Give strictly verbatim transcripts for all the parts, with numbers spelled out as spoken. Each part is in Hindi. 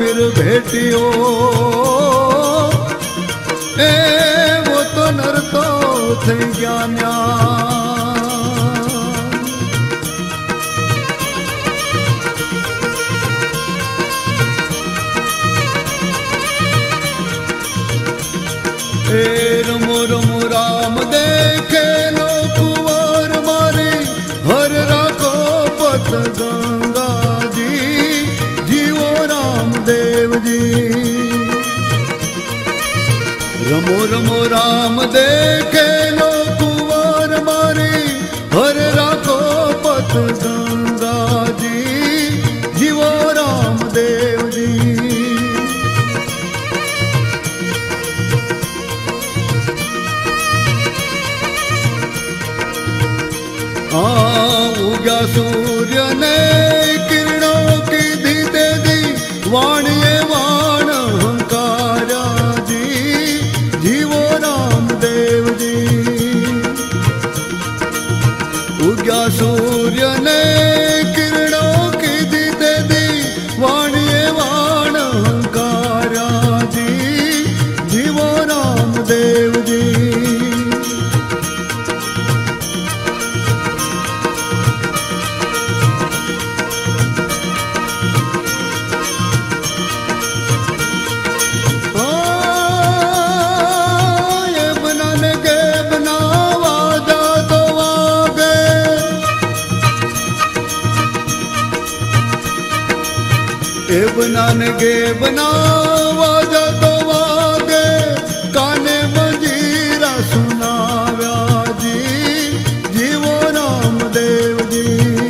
वीर भेटियो ए वो तो नर तो थे ज्ञान्या ए रमो रमो राम देखे लो कुंवर मारी हर राखो पत गंगा जी जीवो राम देव जी रमो रमो राम देखे लो कुंवर मारी हर राखो पत गंगा जी जीवो राम देव जी उगा सूर्य ने किरणों की दी दे दी वाणिये वाण हंकारा जी जीवो राम देव जी उगा सूर्य ने किरणों की दी दे दी वाणिये वाण हंकारा जी जीवो राम देव जी ए बनाने गे बनावा जा तो वागे काने मंजीरा सुनाव्या जी जीवो राम देव जी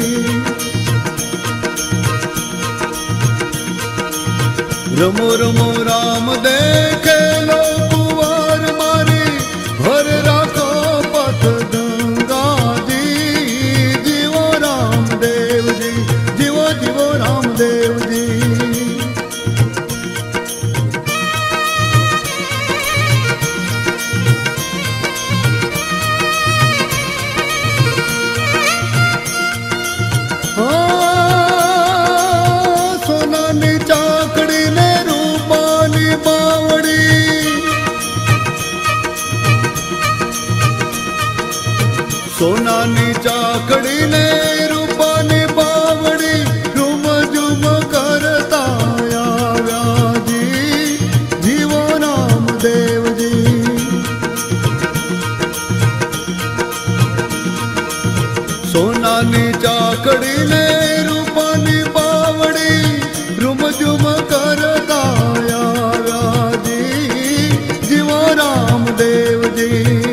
रमो रमो राम देखे लो कुंवर मारी हर राखो पथ गंगा जी जीवो राम देव जी जीवो जीवो राम देव जी सोनानी चाकड़ी ने रूपानी बावड़ी झुम झुम करता आया जी जीवो राम देव जी सोनानी चाकड़ी ने रूपानी बावड़ी झुम झुम करता आया जी जीवो राम देव जी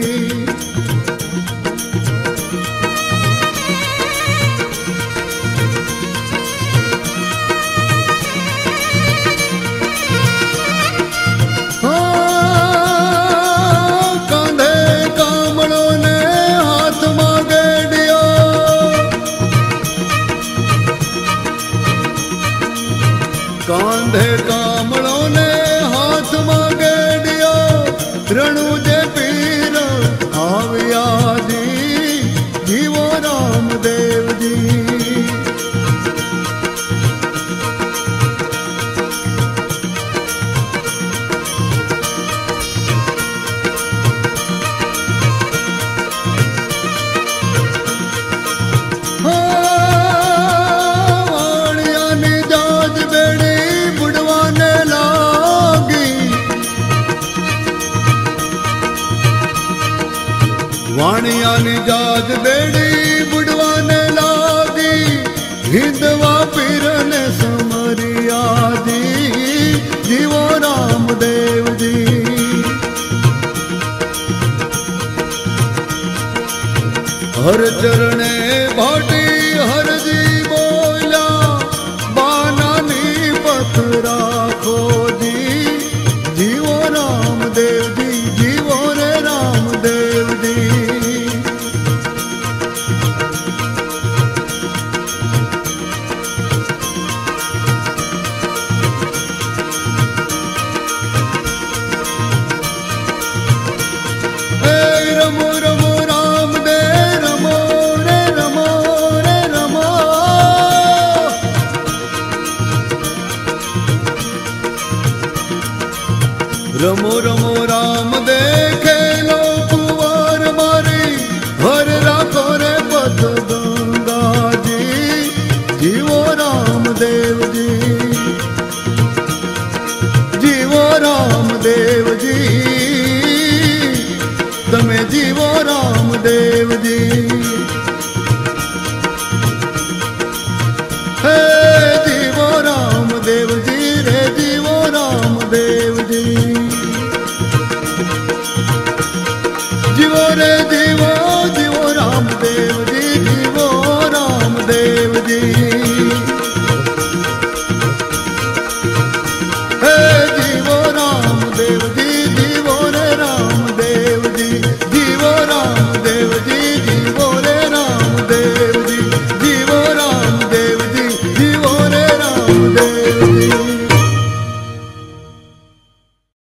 कांधे कामड़ों ने हाथ मांगे दिया रणु जे पीर आविया जी जीवो राम देव जी वाणिया निजाज बेड़ी बुढ़वाने लागी हिंदवा पीर ने समरिया जी जीवो राम देव जी हर चरणे भाटी हर जी बोला बानानी पथ राखो जी जीवो राम देव जी जीवो रे राम देव जी रमो रमो राम दे रमो रे रमो रे रमो जी।